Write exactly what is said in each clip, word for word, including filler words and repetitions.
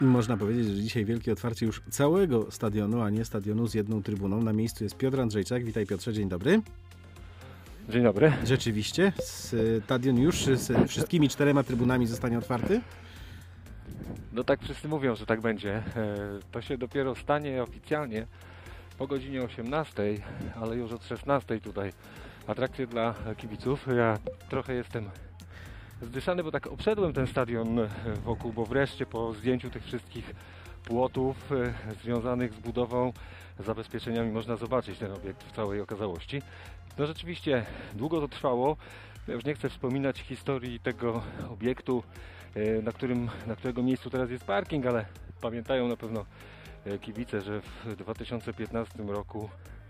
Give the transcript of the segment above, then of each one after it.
Można powiedzieć, że dzisiaj wielkie otwarcie już całego stadionu, a nie stadionu z jedną trybuną. Na miejscu jest Piotr Andrzejczak. Witaj, Piotrze, dzień dobry. Dzień dobry. Rzeczywiście, stadion już z wszystkimi czterema trybunami zostanie otwarty? No tak wszyscy mówią, że tak będzie. To się dopiero stanie oficjalnie po godzinie osiemnastej, ale już od szesnastej tutaj atrakcje dla kibiców. Ja trochę jestem zdyszany, bo tak obszedłem ten stadion wokół, bo wreszcie po zdjęciu tych wszystkich płotów związanych z budową, zabezpieczeniami można zobaczyć ten obiekt w całej okazałości. No rzeczywiście długo to trwało. Ja już nie chcę wspominać historii tego obiektu, na, którym, na którego miejscu teraz jest parking, ale pamiętają na pewno kibice, że w dwa tysiące piętnastym roku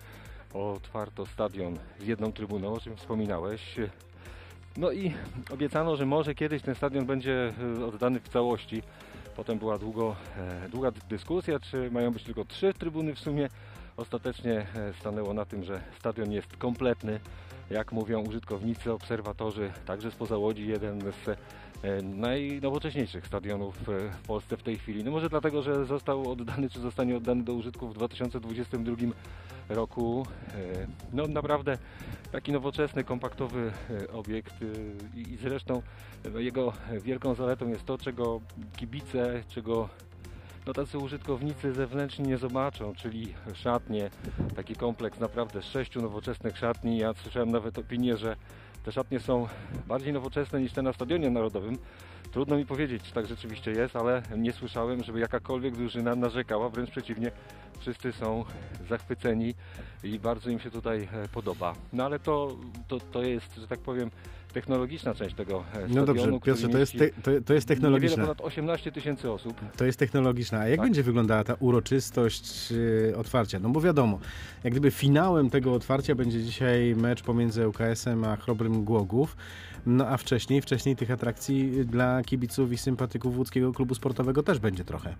otwarto stadion z jedną trybuną, o czym wspominałeś. No i obiecano, że może kiedyś ten stadion będzie oddany w całości. Potem była długo, długa dyskusja, czy mają być tylko trzy trybuny w sumie. Ostatecznie stanęło na tym, że stadion jest kompletny. Jak mówią użytkownicy, obserwatorzy, także spoza Łodzi, jeden z najnowocześniejszych stadionów w Polsce w tej chwili. No może dlatego, że został oddany, czy zostanie oddany do użytku w dwa tysiące dwudziestym drugim roku. No naprawdę taki nowoczesny, kompaktowy obiekt i zresztą jego wielką zaletą jest to, czego kibice, czego no tacy użytkownicy zewnętrzni nie zobaczą, czyli szatnie, taki kompleks naprawdę sześciu nowoczesnych szatni. Ja słyszałem nawet opinię, że te szatnie są bardziej nowoczesne niż te na Stadionie Narodowym. Trudno mi powiedzieć, czy tak rzeczywiście jest, ale nie słyszałem, żeby jakakolwiek drużyna narzekała, wręcz przeciwnie, wszyscy są zachwyceni i bardzo im się tutaj podoba. No ale to, to, to jest, że tak powiem, technologiczna część tego stadionu. No dobrze, Piotrze, to jest, te, to, to jest technologiczna. Niewiele ponad osiemnaście tysięcy osób. To jest technologiczna. A jak tak będzie wyglądała ta uroczystość yy, otwarcia? No bo wiadomo, jak gdyby finałem tego otwarcia będzie dzisiaj mecz pomiędzy U K S-em a Chrobrym Głogów, no a wcześniej, wcześniej tych atrakcji dla kibiców i sympatyków łódzkiego klubu sportowego też będzie trochę.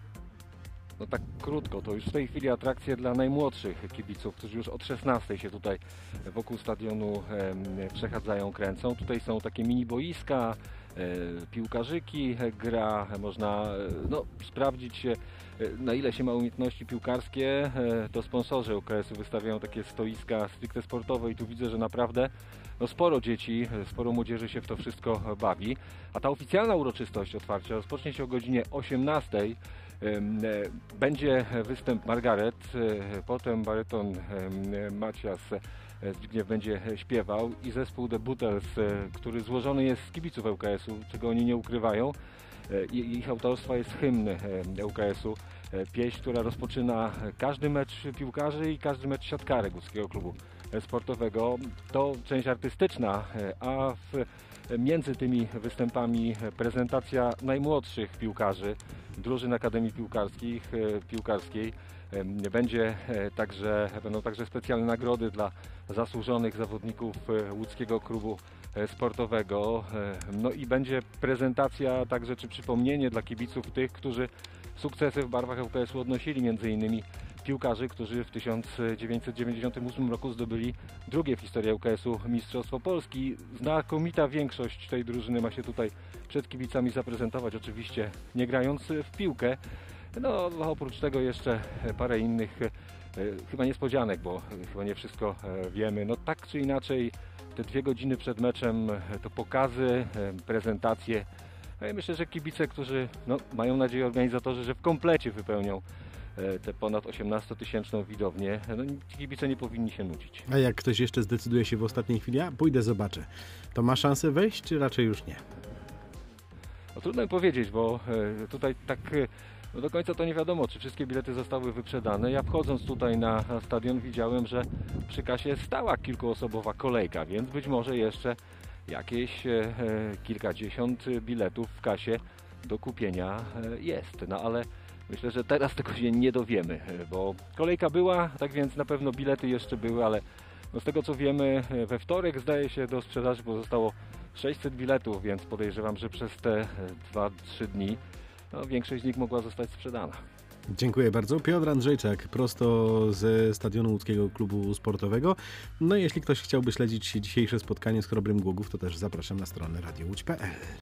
No tak krótko, to już w tej chwili atrakcje dla najmłodszych kibiców, którzy już od szesnastej się tutaj wokół stadionu e, przechadzają, kręcą. Tutaj są takie mini boiska, e, piłkarzyki, gra, można e, no, sprawdzić się, e, na ile się ma umiejętności piłkarskie. E, to sponsorzy U K S-u wystawiają takie stoiska stricte sportowe i tu widzę, że naprawdę no, sporo dzieci, sporo młodzieży się w to wszystko bawi. A ta oficjalna uroczystość otwarcia rozpocznie się o godzinie osiemnastej. Będzie występ Margaret, potem baryton Macias Zbigniew będzie śpiewał i zespół The Butters, który złożony jest z kibiców U K S-u, czego oni nie ukrywają. I ich autorstwa jest hymn U K S-u, pieśń, która rozpoczyna każdy mecz piłkarzy i każdy mecz siatkarek łódzkiego klubu sportowego. To część artystyczna, a w, między tymi występami prezentacja najmłodszych piłkarzy drużyn Akademii Piłkarskich, Piłkarskiej. Będzie także, będą także specjalne nagrody dla zasłużonych zawodników łódzkiego klubu sportowego. No i będzie prezentacja także, czy przypomnienie dla kibiców tych, którzy sukcesy w barwach U K S-u odnosili, między innymi piłkarzy, którzy w tysiąc dziewięćset dziewięćdziesiątym ósmym roku zdobyli drugie w historii U K S-u Mistrzostwo Polski. Znakomita większość tej drużyny ma się tutaj przed kibicami zaprezentować, oczywiście nie grając w piłkę. No oprócz tego jeszcze parę innych chyba niespodzianek, bo chyba nie wszystko wiemy. No tak czy inaczej te dwie godziny przed meczem to pokazy, prezentacje. Ja myślę, że kibice, którzy no, mają nadzieję, organizatorzy, że w komplecie wypełnią tę ponad osiemnastotysięczną widownię, no ci kibice nie powinni się nudzić. A jak ktoś jeszcze zdecyduje się w ostatniej chwili, a pójdę, zobaczę, to ma szansę wejść, czy raczej już nie? No, trudno mi powiedzieć, bo tutaj tak no, do końca to nie wiadomo, czy wszystkie bilety zostały wyprzedane. Ja wchodząc tutaj na stadion widziałem, że przy kasie stała kilkuosobowa kolejka, więc być może jeszcze jakieś e, kilkadziesiąt biletów w kasie do kupienia e, jest. No ale myślę, że teraz tego się nie dowiemy, bo kolejka była, tak więc na pewno bilety jeszcze były, ale no z tego co wiemy, we wtorek zdaje się do sprzedaży pozostało sześćset biletów, więc podejrzewam, że przez te dwa trzy dni no, większość z nich mogła zostać sprzedana. Dziękuję bardzo. Piotr Andrzejczak, prosto ze stadionu Łódzkiego Klubu Sportowego. No i jeśli ktoś chciałby śledzić dzisiejsze spotkanie z Chrobrym Głogów, to też zapraszam na stronę radio łódź kropka p l.